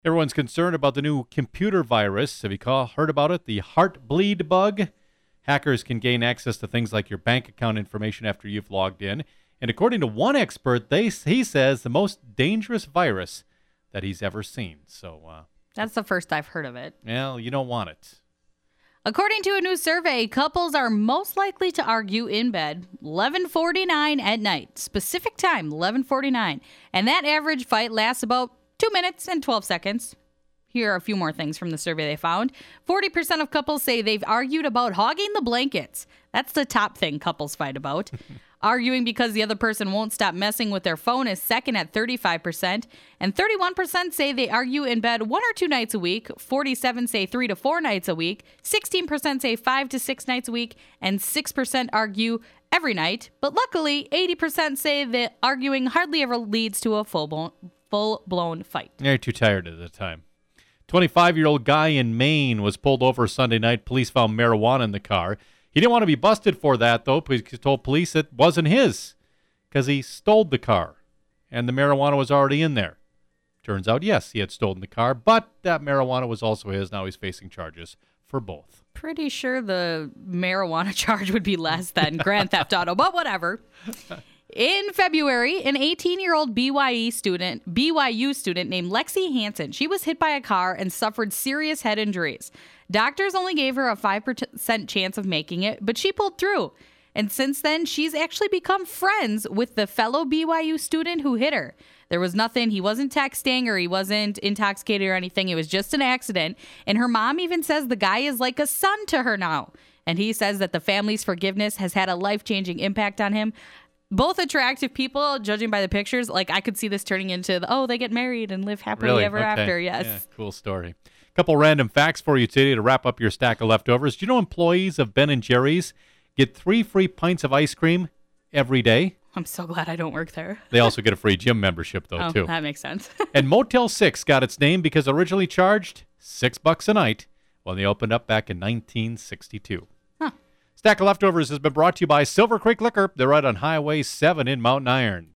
Everyone's concerned about the new computer virus. Have you heard about it? The Heartbleed bug. Hackers can gain access to things like your bank account information after you've logged in. And according to one expert, he says the most dangerous virus that he's ever seen. So that's the first I've heard of it. Well, you don't want it. According to a new survey, couples are most likely to argue in bed 11:49 at night. Specific time, 11:49. And that average fight lasts about 2 minutes and 12 seconds. Here are a few more things from the survey they found. 40% of couples say they've argued about hogging the blankets. That's the top thing couples fight about. Arguing because the other person won't stop messing with their phone is second at 35%. And 31% say they argue in bed 1 or 2 nights a week. 47% say 3 to 4 nights a week. 16% say 5 to 6 nights a week. And 6% argue every night. But luckily, 80% say that arguing hardly ever leads to a full-blown fight. You're too tired at the time. 25-year-old guy in Maine was pulled over Sunday night. Police found marijuana in the car. He didn't want to be busted for that, though, because he told police it wasn't his because he stole the car, and the marijuana was already in there. Turns out, yes, he had stolen the car, but that marijuana was also his. Now he's facing charges for both. Pretty sure the marijuana charge would be less than Grand Theft Auto, but whatever. In February, an 18-year-old BYU student named Lexi Hansen, she was hit by a car and suffered serious head injuries. Doctors only gave her a 5% chance of making it, but she pulled through. And since then, she's actually become friends with the fellow BYU student who hit her. There was nothing. He wasn't texting or he wasn't intoxicated or anything. It was just an accident. And her mom even says the guy is like a son to her now. And he says that the family's forgiveness has had a life-changing impact on him. Both attractive people, judging by the pictures. Like, I could see this turning into, they get married and live happily ever after. Yes. Yeah, cool story. Couple random facts for you today to wrap up your stack of leftovers. Do you know employees of Ben & Jerry's get 3 free pints of ice cream every day? I'm so glad I don't work there. They also get a free gym membership, though, too. That makes sense. And Motel 6 got its name because it originally charged $6 a night when they opened up back in 1962. Stack of Leftovers has been brought to you by Silver Creek Liquor. They're right on Highway 7 in Mountain Iron.